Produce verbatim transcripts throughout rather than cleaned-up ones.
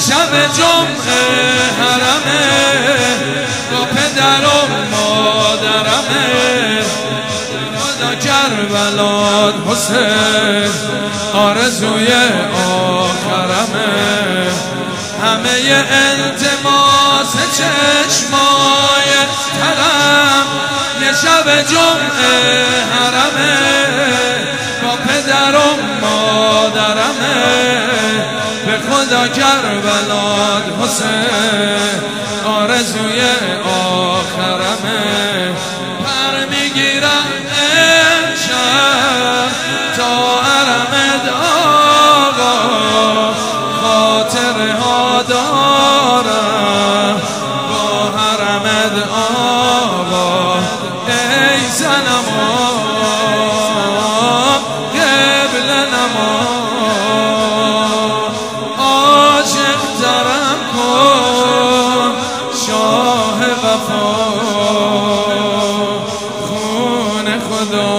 شب جمعه حرمه با پدر و مادرمه خدا کربلات حسین آرزوی آخرمه همه التماس چشمای ترم یه شب جمعه حرمه با پدر و مادرمه به خدا کربلات حسین آرزوی آخرمه پر میگیرم امشب تا حرمت آقا خاطره ها دارم با حرمت آقا ای صنما قبل نما عاشق ترم کن شاه وفا خون خدا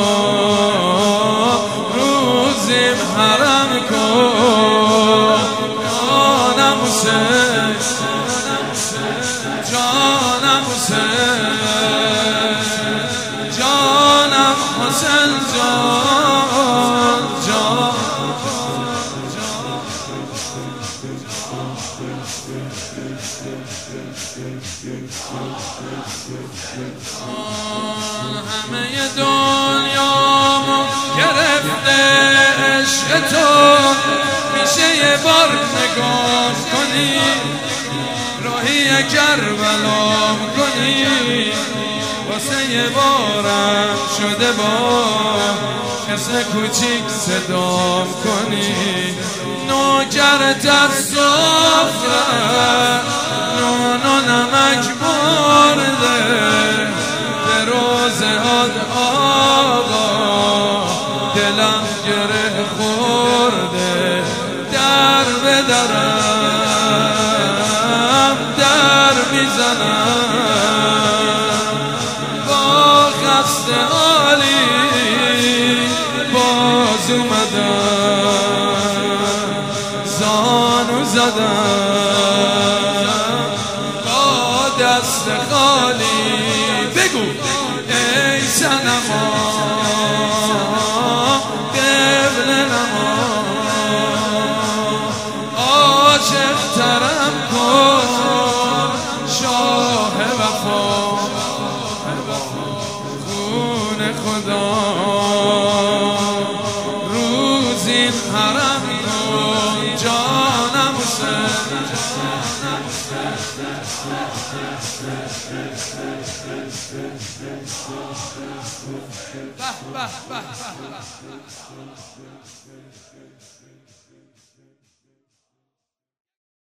روزیم حرم کن جانم حسین جانم حسین جانم حسین جان جان همه دنیامو گرفته عشق تو میشه یه بار نگاه کنی راهی کربلام کنی واسه یه بارم شده با اسم کوچیک صدام کنی نوکرت از صفر نون و نمک برده به روزه هاد آقا دلم گره خورده در بدرم در میزنم با خسته حالی باز اومدم زانو زدم با دست خالی بگو ای صنما قبل نما عاشق ترم کن شاه وفا خون خدا روزین حرم کن جانم حسین به به به